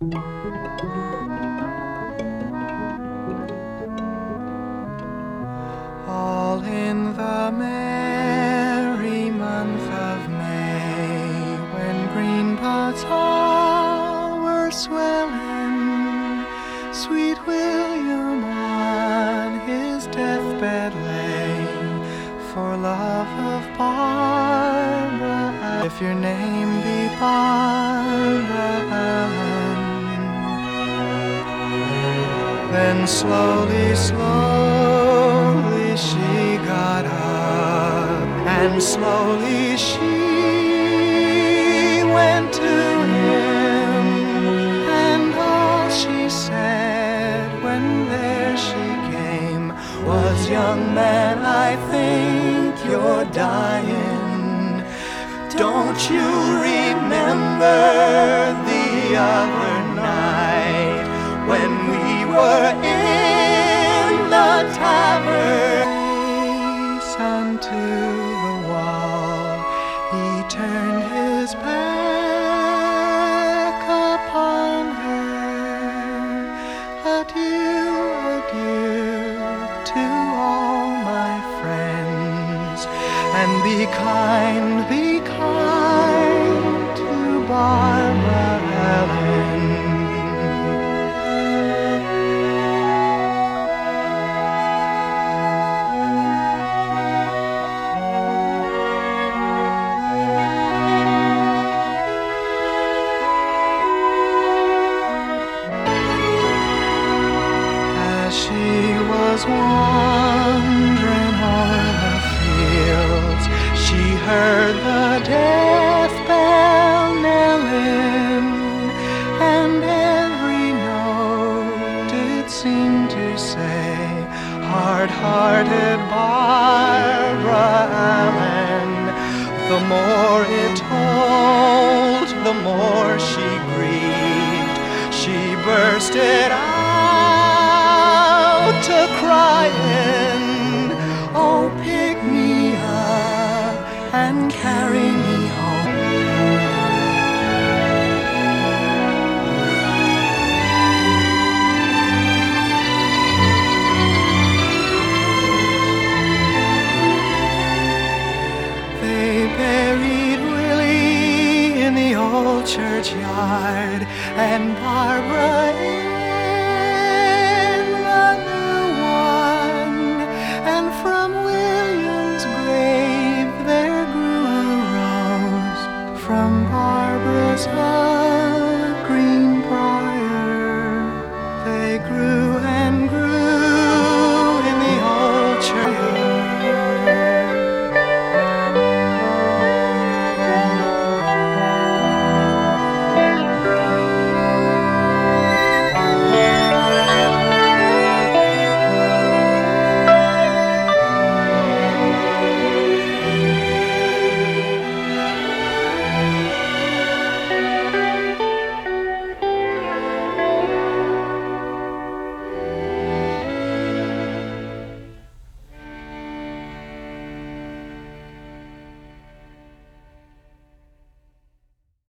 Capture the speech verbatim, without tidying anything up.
All in the merry month of May, when green buds all were swelling, sweet William on his deathbed lay, for love of Barbara. If your name be Barbara Allen, then slowly, slowly she got up, and slowly she went to him, and all she said when there she came was, "Young man, I think you're dying. Don't you remember the other night when we were in the tavern?" Unto the wall he turned his back upon her. Adieu, adieu to all my friends, and be kind, be kind to Barbara Allen. She was wandering o'er the fields, she heard the death bell knelling, and every note did seem to say, "Hard-hearted Barbara Allen." The more it told, the more she grieved. She bursted out to crying, "Oh, pick me up and carry me home." They buried Willie in the old churchyard, and Barbara in the new one, and from William's grave there grew a rose from Barbara's heart.